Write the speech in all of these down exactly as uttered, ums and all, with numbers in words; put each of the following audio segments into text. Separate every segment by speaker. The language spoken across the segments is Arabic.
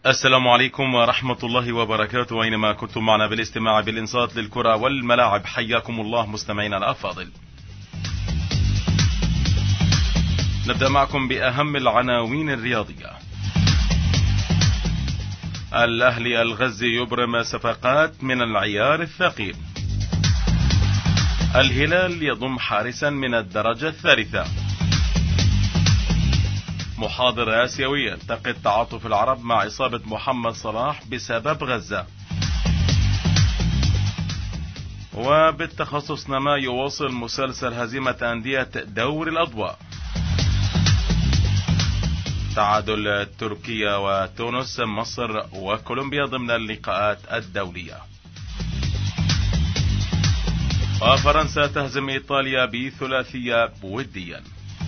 Speaker 1: السلام عليكم ورحمة الله وبركاته، أينما كنتم معنا بالاستماع بالإنصات للكرة والملاعب، حياكم الله مستمعينا الأفاضل. نبدأ معكم بأهم العناوين الرياضية. الأهلي الغزي يبرم صفقات من العيار الثقيل. الهلال يضم حارسا من الدرجة الثالثة. محاضر آسيوي يلتقط تعاطف العرب مع إصابة محمد صلاح بسبب غزة. وبالتخصص نما يواصل مسلسل هزيمة أندية دوري الأضواء. تعادل تركيا وتونس، مصر وكولومبيا ضمن اللقاءات الدولية. وفرنسا تهزم إيطاليا بثلاثية وديا.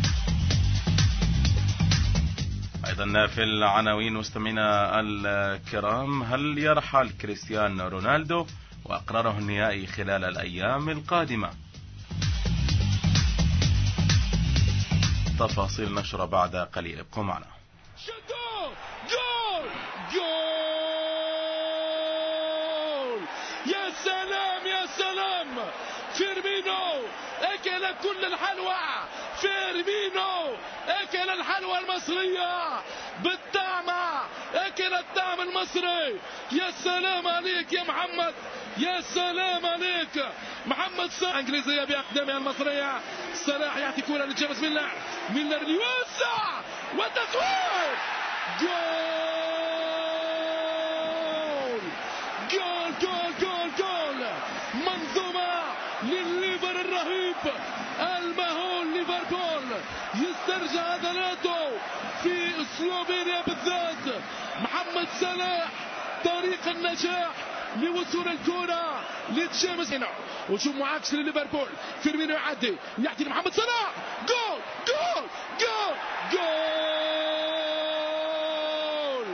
Speaker 1: أيضا في العناوين مستمعينا الكرام، هل يرحل كريستيانو رونالدو وأقراره النهائي خلال الأيام القادمة؟ تفاصيل نشرة بعد قليل، ابقوا معنا.
Speaker 2: جول جول يا سلام يا سلام، فيرمينو أكل كل الحلوى، فيرمينو أكل الحلوى المصرية بالطعمة، أكل الطعم المصري. يا سلام عليك يا محمد، يا سلام عليك محمد صلاح. انجليزيه باقدامها المصريه، صلاح يعطي كره لجيمس ميلر، ميلر يوسع والتصوير. جول جول جول جول جول، منظومه للليفر الرهيب المهول. ليفربول يسترجع عضلاته في سلوفينيا بالذات. محمد صلاح طريق النجاح لوصول الكرة لجيمس هنا، وشوف معاكس لليفربول. فيرمينو يعدي يعطي لمحمد صلاح، جول جول جول جول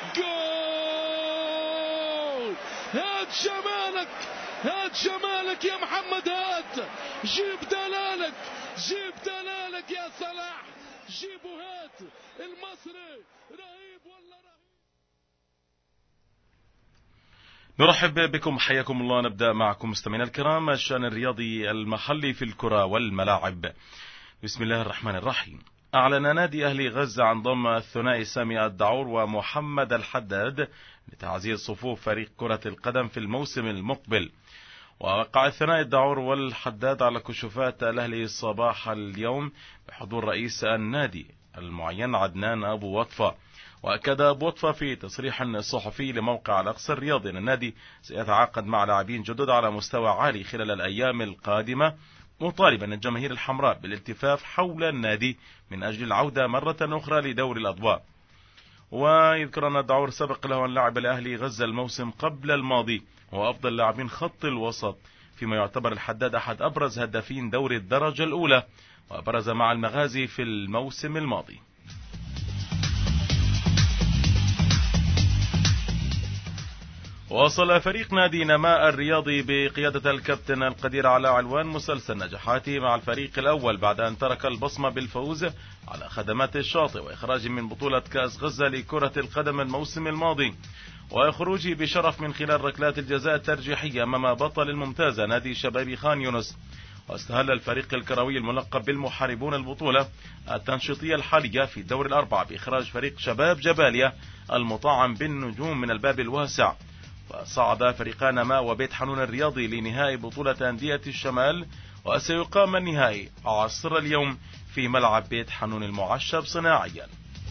Speaker 2: جول. هات جمالك، هات جمالك يا محمد، هات جيب دلالك، جيب دلالك يا صلاح، جيب وهات. المصري رهيب والله رهيب.
Speaker 1: نرحب بكم، حياكم الله. نبدأ معكم مستمعينا الكرام الشأن الرياضي المحلي في الكرة والملاعب. بسم الله الرحمن الرحيم. أعلن نادي أهلي غزة عن ضم الثنائي سامي الدعور ومحمد الحداد لتعزيز صفوف فريق كرة القدم في الموسم المقبل. ووقع الثنائي الدعور والحداد على كشوفات الأهلي صباح اليوم بحضور رئيس النادي المعين عدنان أبو وطفة. وأكد أبو وطفة في تصريح صحفي لموقع الأقصى الرياضي أن النادي سيتعاقد مع لاعبين جدد على مستوى عالي خلال الأيام القادمة، مطالبا الجماهير الحمراء بالالتفاف حول النادي من أجل العودة مرة أخرى لدوري الأضواء. ويذكر أن الدعور سبق له أن لعب الأهلي غزة الموسم قبل الماضي، هو أفضل لاعبين خط الوسط، فيما يعتبر الحداد أحد أبرز هدافين دوري الدرجة الأولى، وبرز مع المغازي في الموسم الماضي. وصل فريق نادي نماء الرياضي بقيادة الكابتن القدير على علوان مسلسل نجاحاته مع الفريق الأول بعد أن ترك البصمة بالفوز على خدمات الشاطئ وإخراج من بطولة كأس غزة لكرة القدم الموسم الماضي، وخروجه بشرف من خلال ركلات الجزاء الترجيحية أمام بطل الممتازة نادي شباب خان يونس. واستهل الفريق الكروي الملقب بالمحاربون البطولة التنشيطية الحالية في الدور الأربعة بإخراج فريق شباب جباليا المطعم بالنجوم من الباب الواسع. وصعد فريقان نماء وبيت حنون الرياضي لنهائي بطولة أندية الشمال، وسيقام النهائي عصر اليوم في ملعب بيت حنون المعشب صناعيا.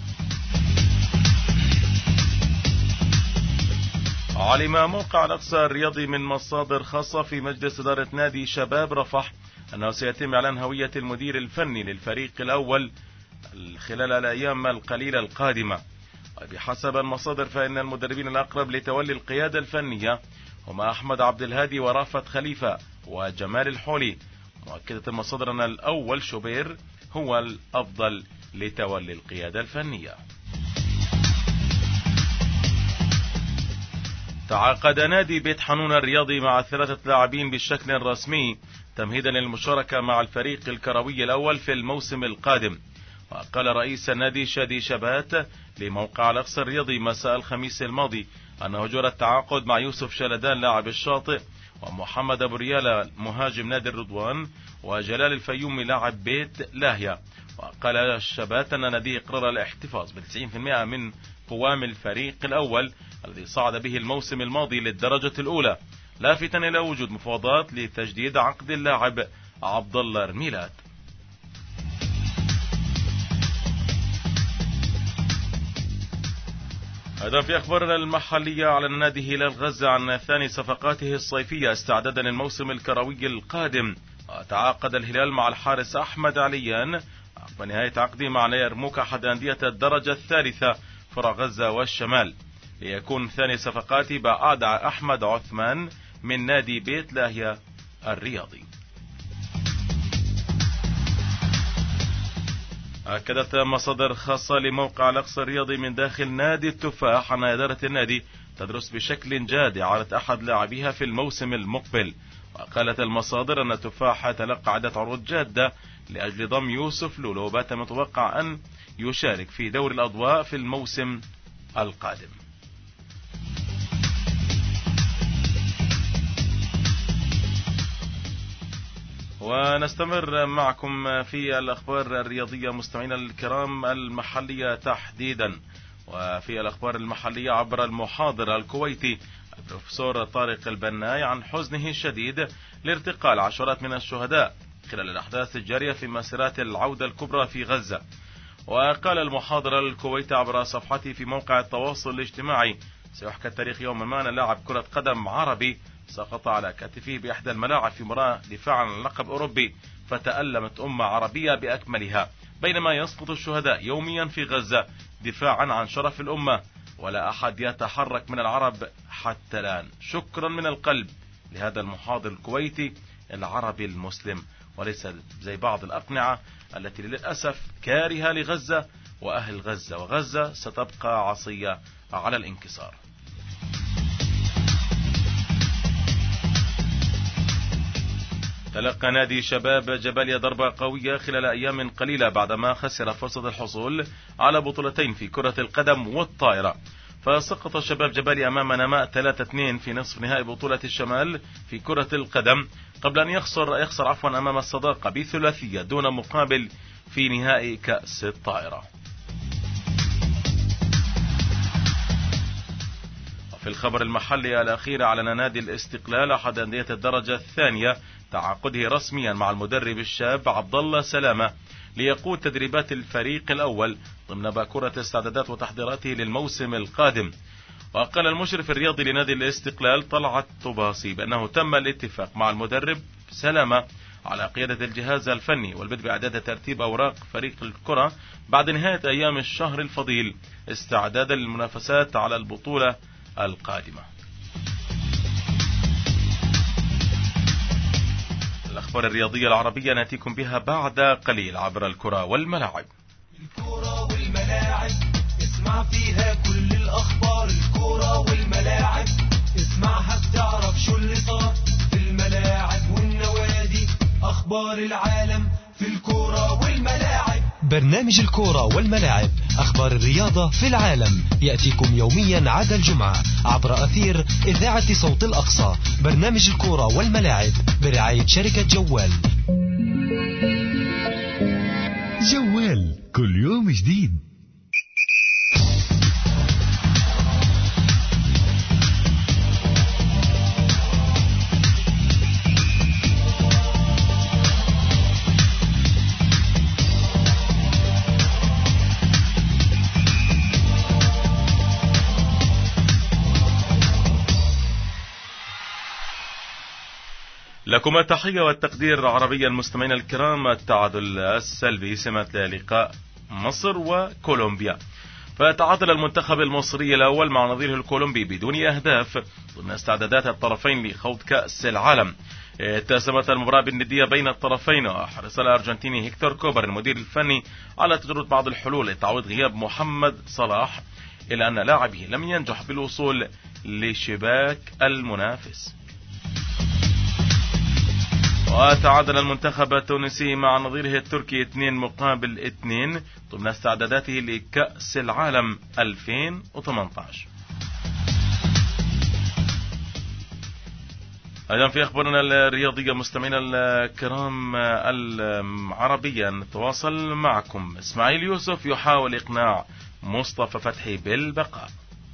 Speaker 1: علم موقع الأقصى الرياضي من مصادر خاصة في مجلس إدارة نادي شباب رفح أنه سيتم إعلان هوية المدير الفني للفريق الأول خلال الأيام القليلة القادمة. وبحسب المصادر فإن المدربين الأقرب لتولي القيادة الفنية هما أحمد عبد الهادي ورافت خليفة وجمال الحولي، مؤكدة المصادر أن الأول شوبير هو الأفضل لتولي القيادة الفنية. تعاقد نادي بيت حنون الرياضي مع ثلاثة لاعبين بالشكل الرسمي تمهيدا للمشاركة مع الفريق الكروي الأول في الموسم القادم. وقال رئيس النادي شادي شبات لموقع الأقصى الرياضي مساء الخميس الماضي أنه جرى التعاقد مع يوسف شلدان لاعب الشاطئ، ومحمد أبو ريالة مهاجم نادي الرضوان، وجلال الفيومي لاعب بيت لاهيا. وقال الشبات أن ناديه قرر الاحتفاظ بتسعين بالمئة من قوام الفريق الأول الذي صعد به الموسم الماضي للدرجة الأولى، لافتا إلى وجود مفاوضات لتجديد عقد اللاعب عبد الله رميلات. هذا في أخبار المحلية. على النادي هلال غزة عن ثاني صفقاته الصيفية استعدادا للموسم الكروي القادم. وتعاقد الهلال مع الحارس أحمد عليان عقب نهاية عقده مع يرموك أحد أندية الدرجة الثالثة فرع غزة والشمال، ليكون ثاني صفقاته بعد أحمد عثمان من نادي بيت لاهيا الرياضي. أكدت مصادر خاصة لموقع الأقصى الرياضي من داخل نادي التفاح أن إدارة النادي تدرس بشكل جاد إعارة أحد لاعبيها في الموسم المقبل. وقالت المصادر أن التفاح تلقى عدة عروض جادة لأجل ضم يوسف لولو، بات متوقع أن يشارك في دوري الأضواء في الموسم القادم. ونستمر معكم في الأخبار الرياضية مستمعينا الكرام المحلية تحديدا. وفي الأخبار المحلية عبر المحاضر الكويتي البروفيسور طارق البناي عن حزنه الشديد لارتقال عشرات من الشهداء خلال الأحداث الجارية في مسيرات العودة الكبرى في غزة. وقال المحاضر الكويتي عبر صفحته في موقع التواصل الاجتماعي: سيحكى التاريخ يوما ما أن لاعب كرة قدم عربي سقط على كتفه بإحدى الملاعب في مباراة دفاعا عن لقب أوروبي، فتألمت أمة عربية بأكملها، بينما يسقط الشهداء يوميا في غزة دفاعا عن شرف الأمة، ولا أحد يتحرك من العرب حتى الآن. شكرا من القلب لهذا المحاضر الكويتي العربي المسلم، وليس زي بعض الأقنعة التي للأسف كارهة لغزة وأهل غزة، وغزة ستبقى عصية على الانكسار. تلقى نادي شباب جباليا ضربة قوية خلال أيام قليلة بعدما خسر فرصة الحصول على بطولتين في كرة القدم والطائرة. فسقط شباب جباليا أمام نماء ثلاثة اثنين في نصف نهائي بطولة الشمال في كرة القدم، قبل أن يخسر يخسر عفوا أمام الصداقة بثلاثية دون مقابل في نهائي كأس الطائرة. في الخبر المحلي الأخير أعلن نادي الاستقلال أحد أندية الدرجة الثانية تعاقده رسميا مع المدرب الشاب عبد الله سلامة ليقود تدريبات الفريق الأول ضمن باكورة استعدادات وتحضيراته للموسم القادم. وقال المشرف الرياضي لنادي الاستقلال طلعت طباسي بأنه تم الاتفاق مع المدرب سلامة على قيادة الجهاز الفني والبدء بإعداد ترتيب أوراق فريق الكرة بعد نهاية أيام الشهر الفضيل استعدادا للمنافسات على البطولة القادمة. الأخبار الرياضية العربية نأتيكم بها بعد قليل عبر الكرة والملاعب.
Speaker 3: الكرة والملاعب اسمع فيها كل الأخبار. الكرة والملاعب اسمعها بتعرف شو اللي صار في الملاعب والنوادي. أخبار العالم في الكرة والملاعب.
Speaker 4: برنامج الكرة والملاعب، أخبار الرياضة في العالم، يأتيكم يوميا عدا الجمعة عبر أثير إذاعة صوت الأقصى. برنامج الكرة والملاعب برعاية شركة جوال.
Speaker 5: جوال كل يوم جديد.
Speaker 1: لكم التحية والتقدير عربيا المستمعين الكرام. التعادل السلبي سمة لقاء مصر وكولومبيا، فتعادل المنتخب المصري الأول مع نظيره الكولومبي بدون أهداف ضمن استعدادات الطرفين لخوض كأس العالم. اتسمت المباراة بالندية بين الطرفين، وحرص الأرجنتيني هيكتور كوبر المدير الفني على تجربة بعض الحلول لتعويض غياب محمد صلاح، إلا أن لاعبه لم ينجح بالوصول لشباك المنافس. وتعادل المنتخب التونسي مع نظيره التركي اثنين مقابل اثنين ضمن استعداداته لكأس العالم ألفين وثمانية عشر. أيضا في أخبارنا الرياضية مستمعينا الكرام العربية نتواصل معكم. إسماعيل يوسف يحاول إقناع مصطفى فتحي بالبقاء.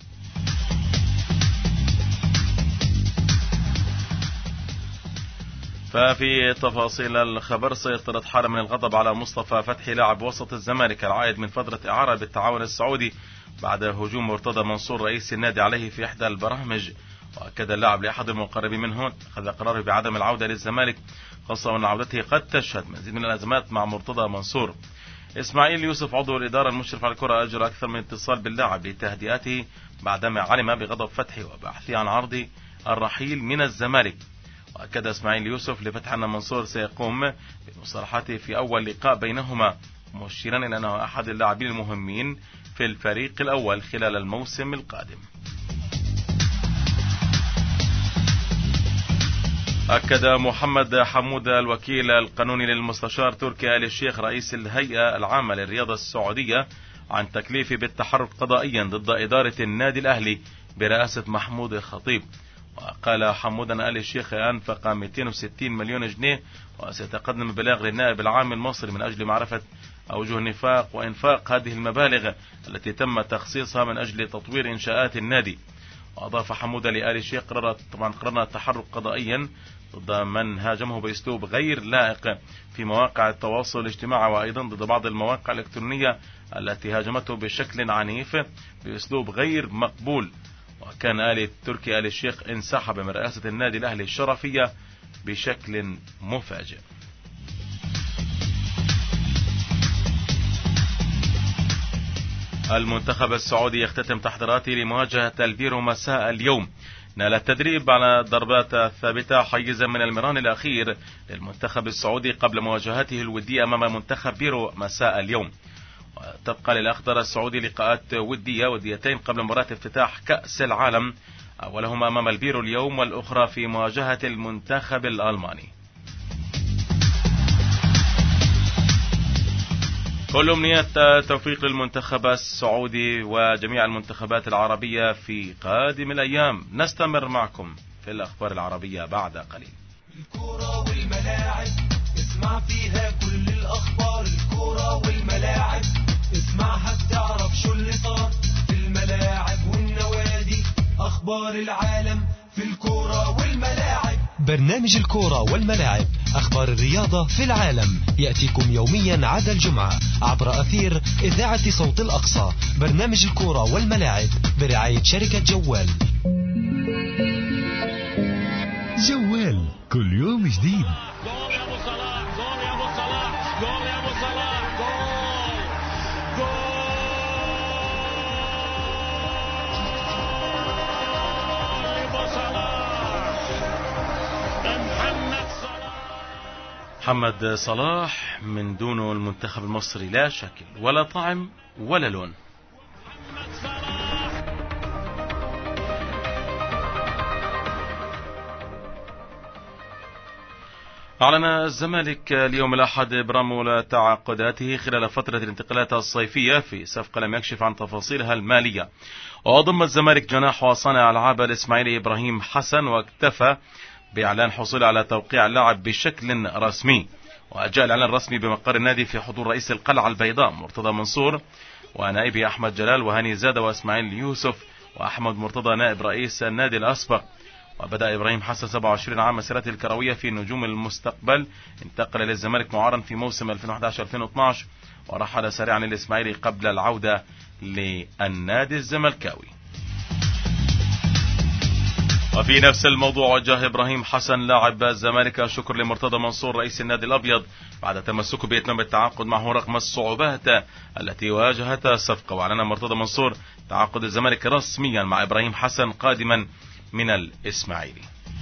Speaker 1: ففي تفاصيل الخبر، سيطرت حالة من الغضب على مصطفى فتحي لاعب وسط الزمالك العائد من فترة إعارة بالتعاون السعودي بعد هجوم مرتضى منصور رئيس النادي عليه في إحدى البرامج. وأكد اللاعب لأحد المقربين منه أخذ قراره بعدم العودة للزمالك، خاصة أن عودته قد تشهد مزيد من الأزمات مع مرتضى منصور. إسماعيل يوسف عضو الإدارة المشرف على الكرة أجرى أكثر من اتصال باللاعب لتهدئته بعدما علم بغضب فتحي وبحثه عن عرض الرحيل من الزمالك. وأكد إسماعيل يوسف لفتحي أن منصور سيقوم بمصالحته في أول لقاء بينهما، مشيرا إلى أنه أحد اللاعبين المهمين في الفريق الأول خلال الموسم القادم. أكد محمد حمود الوكيل القانوني للمستشار تركي آل الشيخ رئيس الهيئة العامة للرياضة السعودية عن تكليفه بالتحرك قضائيا ضد إدارة النادي الأهلي برئاسة محمود الخطيب. وقال حمود أن آل الشيخ أنفق مئتين وستين مليون جنيه وسيتقدم بلاغ للنائب العام المصري من أجل معرفة أوجه النفاق وإنفاق هذه المبالغ التي تم تخصيصها من أجل تطوير إنشاءات النادي. وأضاف حمود لآل الشيخ قررت طبعا قررنا التحرك قضائيا ضد من هاجمه بأسلوب غير لائق في مواقع التواصل الاجتماعي، وأيضا ضد بعض المواقع الإلكترونية التي هاجمته بشكل عنيف بأسلوب غير مقبول. وكان آل تركي آل الشيخ انسحب من رئاسة النادي الأهلي الشرفية بشكل مفاجئ. المنتخب السعودي يختتم تحضيراته لمواجهة البيرو مساء اليوم. نال التدريب على الضربات الثابتة حيزا من المران الأخير للمنتخب السعودي قبل مواجهته الودية أمام منتخب بيرو مساء اليوم. وتبقى للأخضر السعودي لقاءات ودية وديتين قبل مباراة افتتاح كأس العالم، أولهما أمام البيرو اليوم والأخرى في مواجهة المنتخب الألماني. كل أمنيات توفيق للمنتخب السعودي وجميع المنتخبات العربية في قادم الأيام. نستمر معكم في الأخبار العربية بعد قليل.
Speaker 3: الكرة والملاعب اسمع فيها كل الأخبار. الكرة والملاعب اسمعها بتعرف شو اللي صار في الملاعب والنوادي. أخبار العالم في الكرة والملاعب.
Speaker 4: برنامج الكرة والملاعب، أخبار الرياضة في العالم، يأتيكم يوميا عدا الجمعة عبر أثير إذاعة صوت الأقصى. برنامج الكرة والملاعب برعاية شركة جوال.
Speaker 5: جوال كل يوم جديد.
Speaker 2: جول يا ابو صلاح، جول يا ابو صلاح، جول يا ابو صلاح، جول جول ابو صلاح، محمد صلاح.
Speaker 1: محمد صلاح من دونه المنتخب المصري لا شكل ولا طعم ولا لون.
Speaker 2: محمد صلاح.
Speaker 1: أعلن الزمالك اليوم الأحد إبرام تعاقداته خلال فترة الانتقالات الصيفية في صفقة لم يكشف عن تفاصيلها المالية. وضم الزمالك جناح وصانع ألعاب الإسماعيلي إبراهيم حسن، واكتفى بإعلان حصول على توقيع اللاعب بشكل رسمي. وجاء الإعلان الرسمي بمقر النادي في حضور رئيس القلعة البيضاء مرتضى منصور ونائبه أحمد جلال وهاني زادة وإسماعيل يوسف وأحمد مرتضى نائب رئيس النادي الأسبق. وبدأ إبراهيم حسن سبعة وعشرين عام مسيرته الكروية في نجوم المستقبل، انتقل للزمالك معارا في موسم ألفين وأحد عشر ألفين واثني عشر ورحل سريعا للإسماعيلي قبل العودة للنادي الزملكاوي. وفي نفس الموضوع وجه إبراهيم حسن لاعب الزمالك الشكر لمرتضى منصور رئيس النادي الأبيض بعد تمسكه بإتمام التعاقد معه رغم الصعوبات التي واجهتها الصفقة. وأعلن مرتضى منصور تعاقد الزمالك رسميا مع إبراهيم حسن قادما من الإسماعيلي.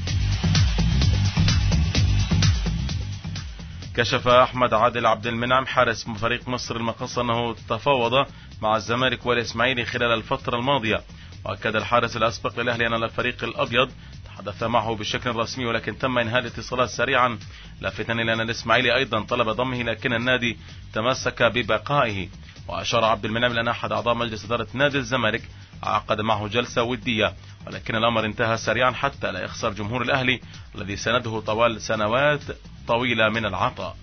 Speaker 1: كشف أحمد عادل عبد المنعم حارس فريق مصر المقصة أنه تفاوض مع الزمالك والإسماعيلي خلال الفترة الماضية. وأكد الحارس الأسبق للأهلي أن الفريق الأبيض تحدث معه بشكل رسمي، ولكن تم إنهاء الاتصالات سريعا، لافتا إلى أن الإسماعيلي أيضا طلب ضمه لكن النادي تمسك ببقائه. وأشار عبد المنعم لأن أحد أعضاء مجلس إدارة نادي الزمالك عقد معه جلسة ودية، ولكن الأمر انتهى سريعا حتى لا يخسر جمهور الأهلي الذي سنده طوال سنوات طويلة من العطاء.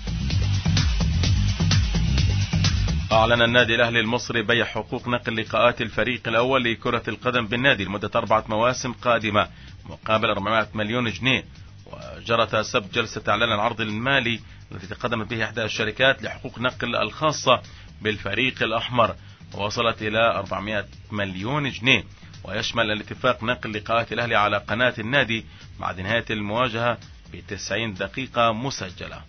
Speaker 1: أعلن النادي الأهلي المصري بيع حقوق نقل لقاءات الفريق الأول لكرة القدم بالنادي لمدة أربعة مواسم قادمة مقابل أربعمائة مليون جنيه. وجرت سبت جلسة إعلان العرض المالي التي تقدمت به إحدى الشركات لحقوق نقل الخاصة بالفريق الأحمر، ووصلت إلى أربعمائة مليون جنيه، ويشمل الاتفاق نقل لقاءات الأهلي على قناة النادي بعد نهاية المواجهة بتسعين دقيقة مسجلة.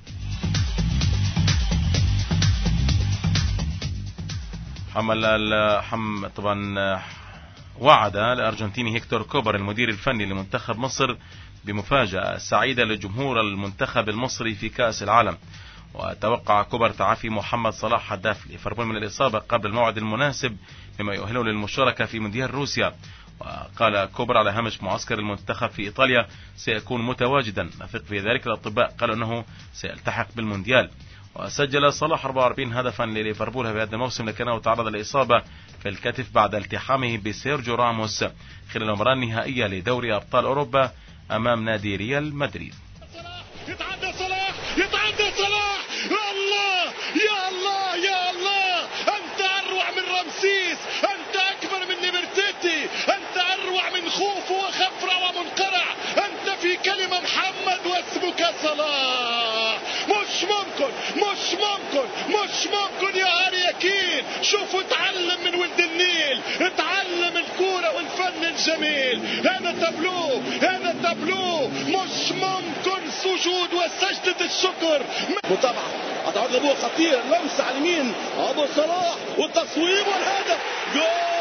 Speaker 1: حمل حم طبعا وعد الأرجنتيني هيكتور كوبر المدير الفني لمنتخب مصر بمفاجأة سعيدة لجمهور المنتخب المصري في كأس العالم. وتوقع كوبر تعافي محمد صلاح هداف ليفربول من الإصابة قبل الموعد المناسب مما يؤهله للمشاركة في مونديال روسيا. وقال كوبر على هامش معسكر المنتخب في إيطاليا سيكون متواجدا، نثق في ذلك. الأطباء قالوا أنه سيلتحق بالمونديال. وسجل صلاح أربعة وأربعين هدفا لليفربول في هذا الموسم، لكنه تعرض لإصابة في الكتف بعد التحامه بسيرجيو راموس خلال المباراة النهائية لدوري أبطال أوروبا أمام نادي ريال مدريد.
Speaker 2: يتعدى صلاح، يتعدى صلاح، الله يا الله يا الله، أنت أروع من رمسيس، أنت أكبر من نمرتيتي، أنت أروع من خوف وخفرع ومنقرع، أنت في كلمة محمد واسمك صلاح. مش ممكن مش ممكن مش ممكن يا أريكين. شوفوا اتعلم من ولد النيل، اتعلم الكورة والفن الجميل. هذا تابلو هذا تابلو مش ممكن. سجود وسجدة الشكر. متابعة هتعود لابوه خطير، لمسة على اليمين أبو صلاح والتصويب والهدف. جول!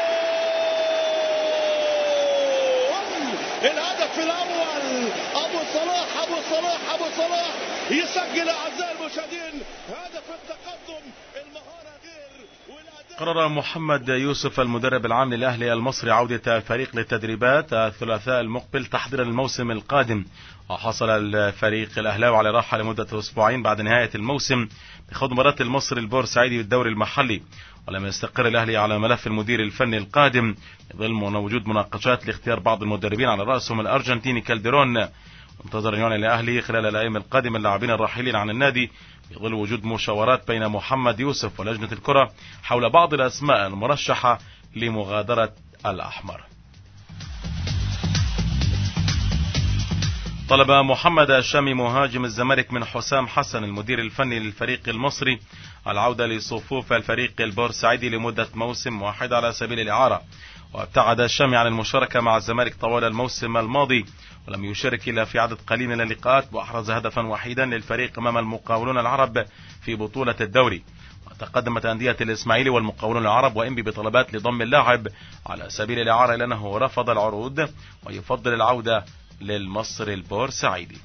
Speaker 2: الهدف الأول أبو صلاح أبو صلاح أبو صلاح يسجل. أعزائي المشاهدين هدف التقدم. المهارة غير والأداء.
Speaker 1: قرر محمد يوسف المدرب العام للأهلي المصري عودة الفريق للتدريبات الثلاثاء المقبل تحضيرا للموسم القادم. وحصل الفريق الأهلاوي على راحة لمدة أسبوعين بعد نهاية الموسم بخوض مباراة المصري البورسعيدي بالدوري المحلي. ولم يستقر الأهلي على ملف المدير الفني القادم بظل وجود مناقشات لاختيار بعض المدربين على رأسهم الأرجنتيني كالديرون. انتظر اليوم الأهلي خلال الأيام القادمة اللاعبين الراحلين عن النادي بظل وجود مشاورات بين محمد يوسف ولجنة الكرة حول بعض الأسماء المرشحة لمغادرة الأحمر. طلب محمد الشامي مهاجم الزمالك من حسام حسن المدير الفني للفريق المصري العودة لصفوف الفريق البورسعيدي لمدة موسم واحد على سبيل الإعارة. وابتعد الشامي عن المشاركة مع الزمالك طوال الموسم الماضي، ولم يشارك إلا في عدد قليل من اللقاءات، وأحرز هدفا وحيدا للفريق أمام المقاولون العرب في بطولة الدوري. وتقدمت أندية الإسماعيلي والمقاولون العرب وإنبي بطلبات لضم اللاعب على سبيل الإعارة لأنه رفض العروض ويفضل العودة للمصري البورسعيدي.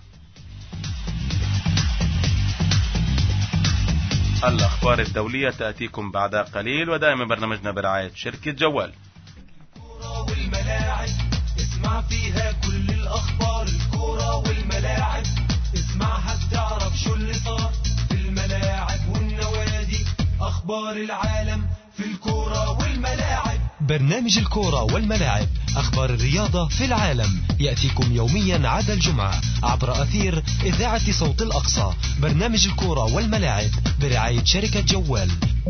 Speaker 1: الأخبار الدولية تأتيكم بعد قليل، ودائما برنامجنا برعاية شركة جوال.
Speaker 3: الكرة والملاعب اسمع فيها كل الأخبار. الكرة والملاعب اسمعها بتعرف شو اللي صار في الملاعب والنوادي. أخبار العالم في الكرة والملاعب.
Speaker 4: برنامج الكورة والملاعب، أخبار الرياضة في العالم، يأتيكم يوميا عدا الجمعة عبر أثير إذاعة صوت الأقصى. برنامج الكورة والملاعب برعاية شركة جوال.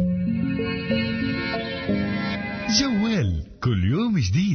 Speaker 5: جوال كل يوم جديد.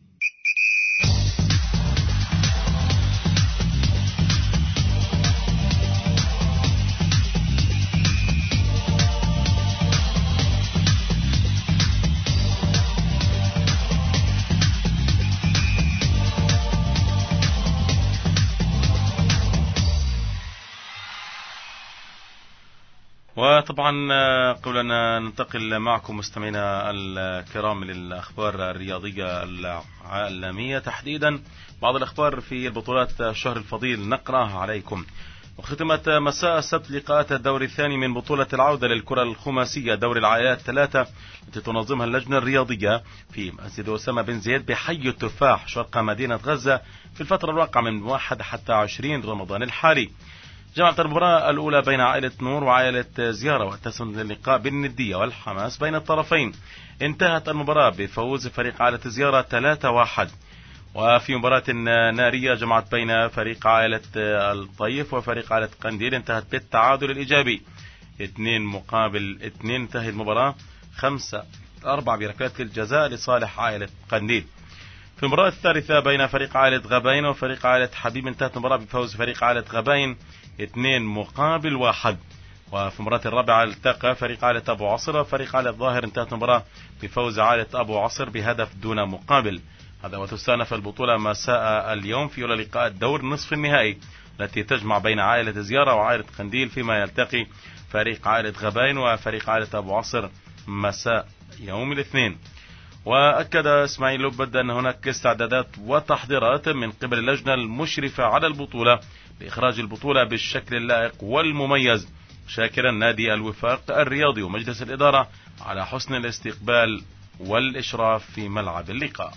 Speaker 1: وطبعا قبل أن ننتقل معكم مستمعينا الكرام للأخبار الرياضية العالمية، تحديدا بعض الأخبار في البطولات الشهر الفضيل نقرأها عليكم. وختمت مساء السبت لقاءات الدور الثاني من بطولة العودة للكرة الخماسية دوري العائلات ثلاثة التي تنظمها اللجنة الرياضية في مسجد أسامة بن زيد بحي التفاح شرق مدينة غزة في الفترة الواقعة من واحد حتى عشرين رمضان الحالي. جمعت المباراة الأولى بين عائلة نور وعائلة زيارة، واتسمت اللقاء بالندية والحماس بين الطرفين. انتهت المباراة بفوز فريق عائلة زيارة ثلاثة واحد. وفي مباراة نارية جمعت بين فريق عائلة الطيف وفريق عائلة قنديل، انتهت بالتعادل الإيجابي اثنين مقابل اثنين. انتهت المباراة خمسة أربعة بركلات الجزاء لصالح عائلة قنديل. في المباراة الثالثة بين فريق عائلة غباين وفريق عائلة حبيب، انتهت المباراة بفوز فريق عائلة غباين اثنين مقابل واحد. وفي المباراة الرابعة التقى فريق عائلة أبو عصر وفريق عائلة ظاهر، انتهت المباراة بفوز عائلة أبو عصر بهدف دون مقابل. هذا وتستأنف البطولة مساء اليوم في أولى لقاء الدور نصف النهائي التي تجمع بين عائلة زيارة وعائلة قنديل، فيما يلتقي فريق عائلة غباين وفريق عائلة أبو عصر مساء يوم الاثنين. وأكد إسماعيل لبد أن هناك استعدادات وتحضيرات من قبل اللجنة المشرفة على البطولة لإخراج البطولة بالشكل اللائق والمميز، شاكرا نادي الوفاق الرياضي ومجلس الإدارة على حسن الاستقبال والإشراف في ملعب اللقاء.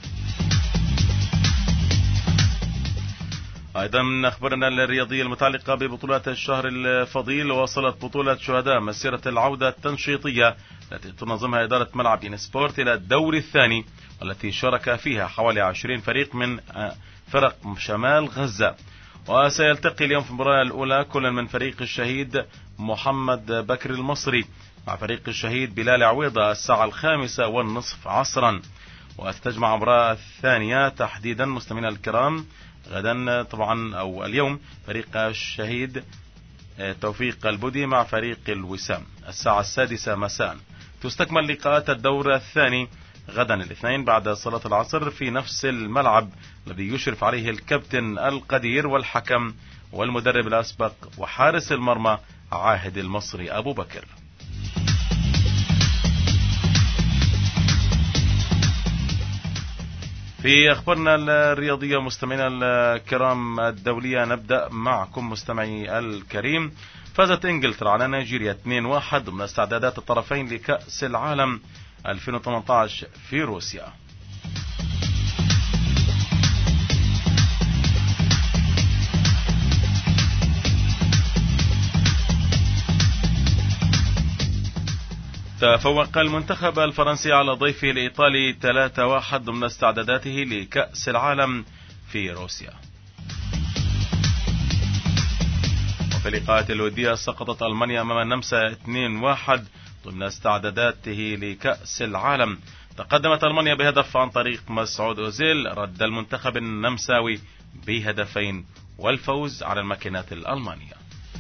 Speaker 1: أيضا من أخبارنا الرياضية المتعلقة ببطولات الشهر الفضيل، وصلت بطولة شهداء مسيرة العودة التنشيطية التي تنظمها إدارة ملعب ين سبورت إلى الدور الثاني، والتي شارك فيها حوالي عشرين فريق من فرق شمال غزة. وسيلتقي اليوم في المباراة الأولى كل من فريق الشهيد محمد بكر المصري مع فريق الشهيد بلال عويضة الساعة الخامسة والنصف عصرا. وستجمع المباراة الثانية تحديدا مستمعينا الكرام غدا طبعا أو اليوم فريق الشهيد توفيق البودي مع فريق الوسام الساعة السادسة مساء. تستكمل لقاءات الدور الثاني غدا الاثنين بعد صلاة العصر في نفس الملعب الذي يشرف عليه الكابتن القدير والحكم والمدرب الأسبق وحارس المرمى عاهد المصري أبو بكر. في أخبارنا الرياضية مستمعينا الكرام الدولية، نبدأ معكم مستمعي الكريم. فازت إنجلترا على نيجيريا اثنين واحد ضمن استعدادات الطرفين لكأس العالم ألفين وثمانية عشر في روسيا. تفوق المنتخب الفرنسي على ضيفه الإيطالي ثلاثة واحد ضمن استعداداته لكأس العالم في روسيا. وفي اللقاءات الودية سقطت ألمانيا أمام النمسا اثنين واحد ضمن استعداداته لكأس العالم. تقدمت ألمانيا بهدف عن طريق مسعود أوزيل، رد المنتخب النمساوي بهدفين والفوز على الماكينات الألمانية.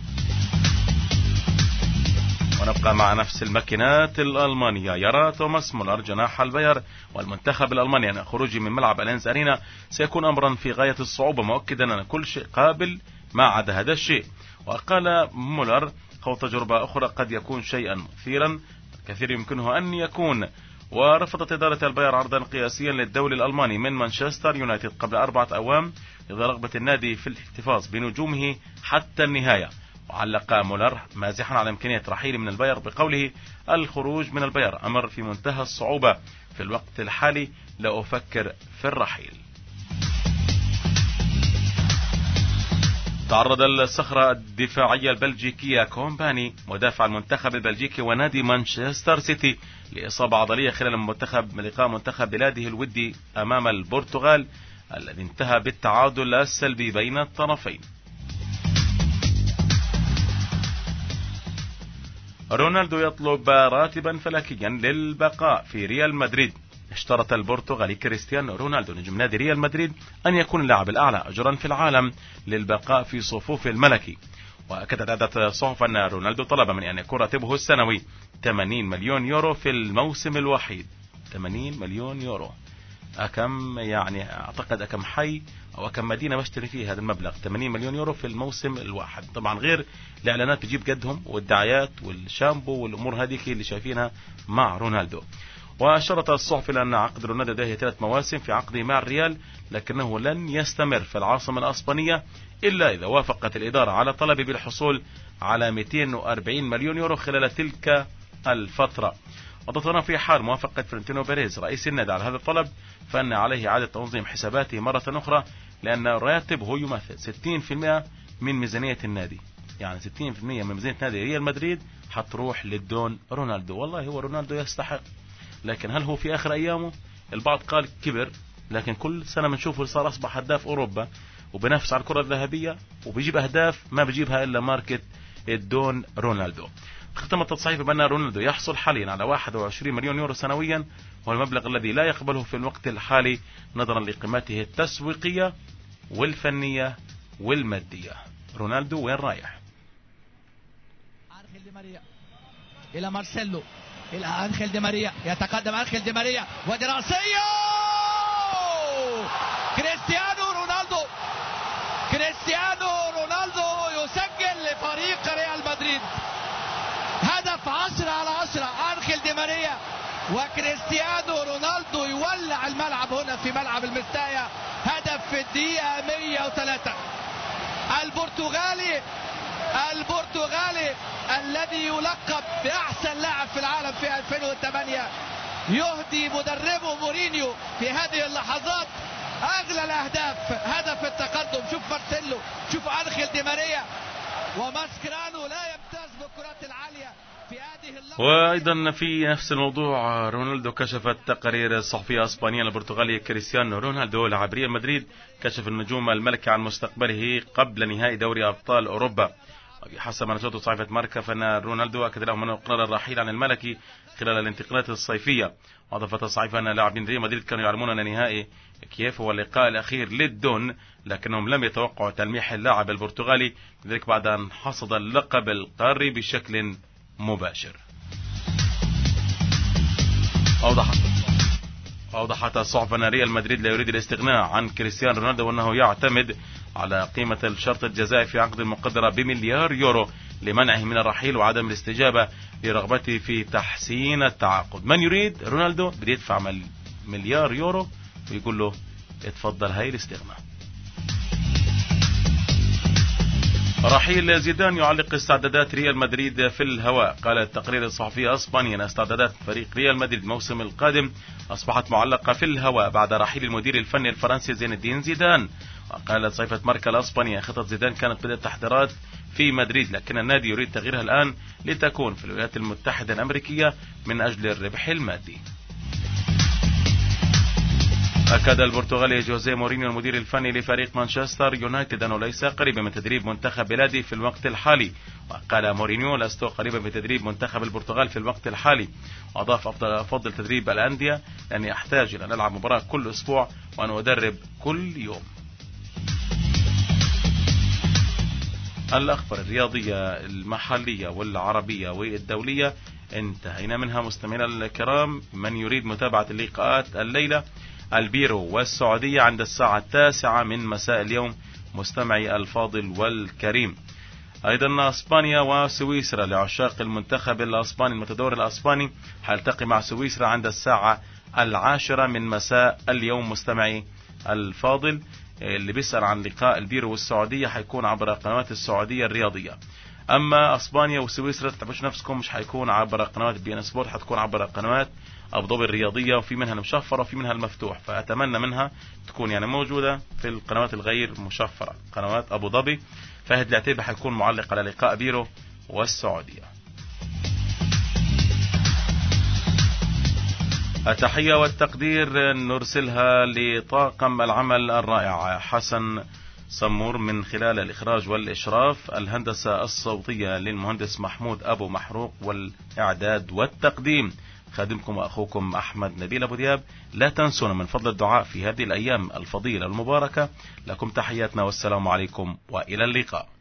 Speaker 1: ونبقى مع نفس الماكينات الألمانية. يرى توماس مولر جناح الباير والمنتخب الألماني أن خروجه من ملعب أليانز أرينا سيكون أمرا في غاية الصعوبة، مؤكدا أن كل شيء قابل ما عدا هذا الشيء. وقال مولر خوض تجربة أخرى قد يكون شيئا مثيرا، الكثير يمكنه أن يكون. ورفضت إدارة الباير عرضا قياسيا للدولي الألماني من مانشستر يونايتد قبل أربعة أعوام إذا رغبة النادي في الاحتفاظ بنجومه حتى النهاية. وعلق مولر مازحا على إمكانية رحيله من الباير بقوله: الخروج من الباير أمر في منتهى الصعوبة، في الوقت الحالي لا أفكر في الرحيل. تعرض الصخرة الدفاعية البلجيكية كومباني مدافع المنتخب البلجيكي ونادي مانشستر سيتي لإصابة عضلية خلال منتخب لقاء منتخب بلاده الودي أمام البرتغال الذي انتهى بالتعادل السلبي بين الطرفين. رونالدو يطلب راتبا فلكيا للبقاء في ريال مدريد. اشترط البرتغالي كريستيانو رونالدو نجم نادي ريال مدريد أن يكون اللاعب الأعلى أجرا في العالم للبقاء في صفوف الملكي. وأكدت عدة صحف أن رونالدو طلب من أن يكون راتبه السنوي ثمانين مليون يورو في الموسم الواحد. ثمانين مليون يورو أكم يعني أعتقد أكم حي أو أكم مدينة بشتري فيه هذا المبلغ ثمانين مليون يورو في الموسم الواحد، طبعا غير الإعلانات بتجيب قدهم والدعايات والشامبو والأمور هذه اللي شايفينها مع رونالدو. وأشرت الصحف إلى أن عقد رونالدو ده ثلاث مواسم في عقده مع الريال، لكنه لن يستمر في العاصمة الأسبانية إلا إذا وافقت الإدارة على طلبه بالحصول على مئتين وأربعين مليون يورو خلال تلك الفترة. وتطرنا في حال موافقة فلورنتينو بيريز رئيس النادي على هذا الطلب فإن عليه إعادة تنظيم حساباته مرة أخرى، لأن راتبه يمثل ستين بالمئة من ميزانية النادي، يعني ستين بالمئة من ميزانية نادي ريال مدريد حتروح للدون رونالدو. والله هو رونالدو يستحق، لكن هل هو في آخر أيامه؟ البعض قال كبر، لكن كل سنة بنشوفه صار أصبح هداف أوروبا وبنافس على الكرة الذهبية وبيجيب أهداف ما بيجيبها إلا ماركة الدون رونالدو. ختم التصحيح بأن رونالدو يحصل حاليا على واحد وعشرين مليون يورو سنويا، وهو المبلغ الذي لا يقبله في الوقت الحالي نظرا لقيمته التسويقية والفنية والمادية. رونالدو وين رايح؟
Speaker 6: أنخيل دي ماريا إلى مارسيلو، إلى أنخيل دي ماريا، يتقدم أنخيل دي ماريا ودي رأسية، كريستيانو رونالدو، كريستيانو رونالدو يسجل لفريق ريال مدريد هدف عشرة على عشرة. أنخيل دي ماريا وكريستيانو رونالدو يولع الملعب هنا في ملعب المستايا. هدف في الدقيقة مئة وثلاثة. البرتغالي البرتغالي الذي يلقب بأحسن لاعب في العالم في ألفين وثمانية يهدي مدربه مورينيو في هذه اللحظات أغلى الأهداف. هدف التقدم. شوف مارسيلو، شوف أنخيل دي ماريا وماسكرانو لا يمتاز بالكرات العالية في هذه اللحظة.
Speaker 1: وأيضا في نفس الموضوع رونالدو كشفت تقارير الصحفية الإسبانية البرتغالية كريستيانو رونالدو لاعب ريال مدريد كشف النجوم الملكي عن مستقبله قبل نهائي دوري أبطال أوروبا. حسب ما نشرته صحيفة ماركا فإن رونالدو أكد لهم أنه قرر الرحيل عن الملكي خلال الانتقالات الصيفية. وأضافت الصحيفة أن لاعبين ريال مدريد كانوا يعلمون أن نهائي كييف هو اللقاء الأخير للدون، لكنهم لم يتوقعوا تلميح اللاعب البرتغالي ذلك بعد أن حصد اللقب القاري بشكل مباشر. أوضحت أوضحت الصحف أن ريال مدريد لا يريد الاستغناء عن كريستيانو رونالدو وأنه يعتمد على قيمة الشرط الجزائي في عقد مقدرة بمليار يورو لمنعه من الرحيل وعدم الاستجابة لرغبته في تحسين التعاقد. من يريد رونالدو بده يدفع مليار يورو ويقول له اتفضل هاي الاستغناء. رحيل زيدان يعلق استعدادات ريال مدريد في الهواء. قال التقرير الصحفي الاسباني ان استعدادات فريق ريال مدريد الموسم القادم اصبحت معلقة في الهواء بعد رحيل المدير الفني الفرنسي زين الدين زيدان. وقالت صحيفة ماركا الاسبانية خطط زيدان كانت بدأت تحضيرات في مدريد، لكن النادي يريد تغييرها الآن لتكون في الولايات المتحدة الأمريكية من أجل الربح المادي. أكد البرتغالي جوزيه مورينيو المدير الفني لفريق مانشستر يونايتد أنه ليس قريبا من تدريب منتخب بلادي في الوقت الحالي. وقال مورينيو لست قريبا من تدريب منتخب البرتغال في الوقت الحالي. وأضاف أفضل تدريب الأندية لأني أحتاج إلى أن ألعب مباراة كل أسبوع وأن أدرب كل يوم. الأخبار الرياضية المحلية والعربية والدولية انتهينا منها مستمعينا الكرام. من يريد متابعة اللقاءات الليلة البيرو والسعودية عند الساعة التاسعة من مساء اليوم مستمعي الفاضل والكريم. أيضا أسبانيا وسويسرا لعشاق المنتخب الأسباني المتدور الأسباني هيلتقي مع سويسرا عند الساعة العاشرة من مساء اليوم مستمعي الفاضل. اللي بيسأل عن لقاء البيرو والسعودية هيكون عبر قنوات السعودية الرياضية. أما أسبانيا وسويسرا تتابعوش نفسكم، مش هيكون عبر قنوات بي ان سبورت، هتكون عبر قنوات أبو ظبي الرياضية، وفي منها المشفرة وفي منها المفتوح، فأتمنى منها تكون يعني موجودة في القنوات الغير مشفرة قنوات أبو ظبي. فهد العتيبة هيكون معلق على لقاء بيرو والسعودية. التحية والتقدير نرسلها لطاقم العمل الرائع حسن صمور من خلال الإخراج والإشراف، الهندسة الصوتية للمهندس محمود أبو محروق، والإعداد والتقديم خادمكم وأخوكم أحمد نبيل أبو دياب. لا تنسونا من فضل الدعاء في هذه الأيام الفضيلة المباركة. لكم تحياتنا والسلام عليكم وإلى اللقاء.